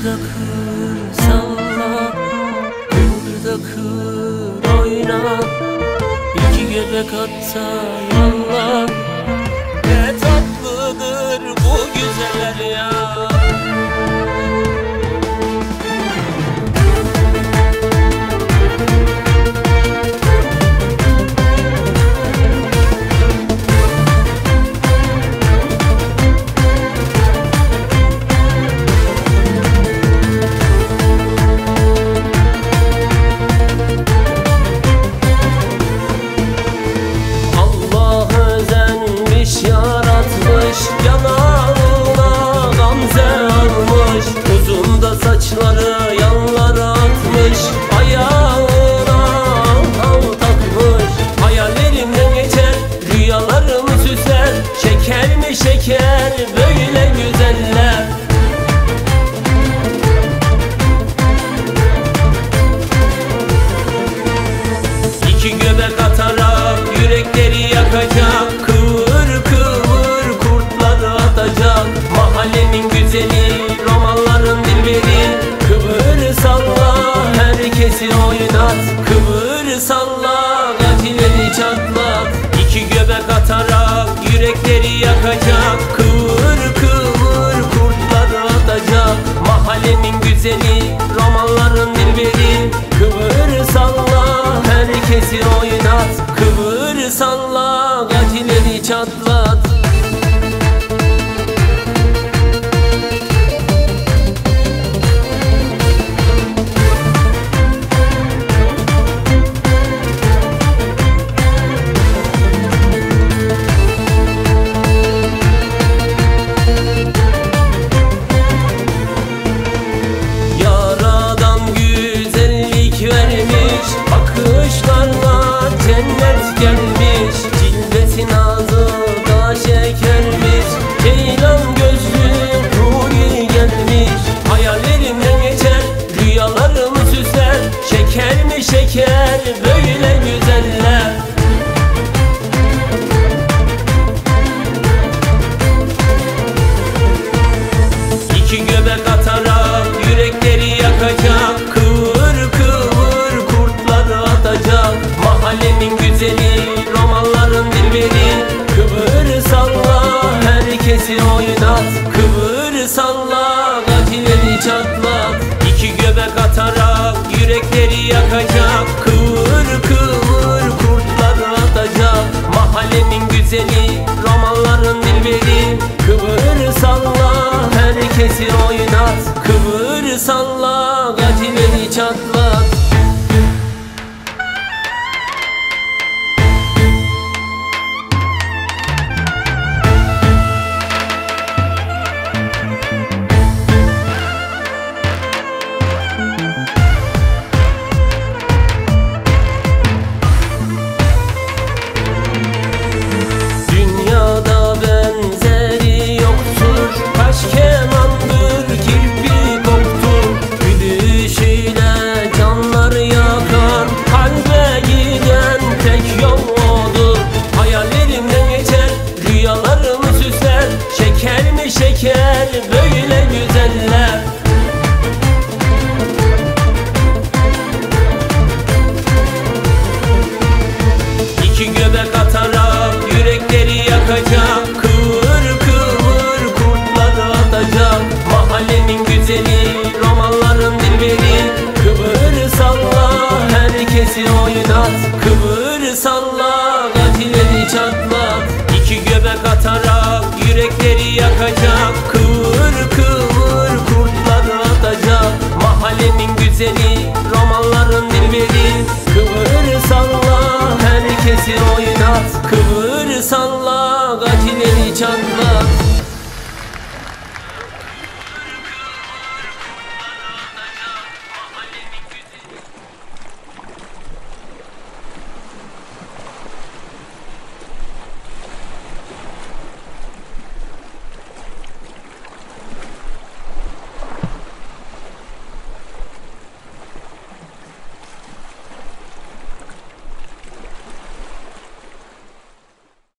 da kır salla, kır da kır oyna, iki göbek atsa yalla. Ne tatlıdır bu güzeller ya. Yanağına gamze almış, uzun da saçları yanlara atmış, ayağına al takmış. Hayallerimden geçer, rüyalarımı süsler, şeker mi şeker böyle güzeller. İki göbek atarak yürekleri yakacak, kıvır kıvır kurtları atacak. Mahallenin güzeli, romanların dilberi, kıvır salla herkesi oynat, kıvır salla gatileri çatlat. İki göbek atarak yürekleri yakacak, kıvır kıvır kurtları atacak. Mahallenin güzeli, romanların dilberi, kıvır salla herkesi oynat, kıvır salla gatileri çatlat. Bakışlarla cennet gelmiş, cilvesi nazı da şekermiş, ceylan gözlü Nuri gelmiş. Hayallerimden geçer, rüyalarımı süsler, şeker mi şeker böyle güzeller. İki göbek atarak yürekleri yakacak, kıvır kıvır kurtları atacak. Mahallenin güzeli, romanların dilberi, kıvır salla herkesi oynat, kıvır salla gatileri çatlat. İki göbek atarak yürekleri yakacak, kıvır kıvır kurtları atacak. Mahallenin güzeli, romanların dilberi, kıvır salla herkesi oynat, kıvır salla gatileri çatlat. Dünyada benzeri yoktur, kaş kemandır kirpi koktur. Gülüşüyle canları yakar, kalbe giden tek yol odur. Hayallerimden geçer, rüyalarımı süsler, şeker mi şeker böyle güzeller. İki göbek atarak yürekleri yakacak, kıvır kıvır kurtları atacak. Mahallenin güzeli, romanların dilberi, kıvır salla herkesi oynat, kıvır salla gatileri çatlat. İki göbek atarak yürekleri yakacak, kıvır kıvır kurtları atacak. Mahallenin güzeli, romanların dilberi, kıvır salla herkesi oynat, kıvır salla gatileri çatlat.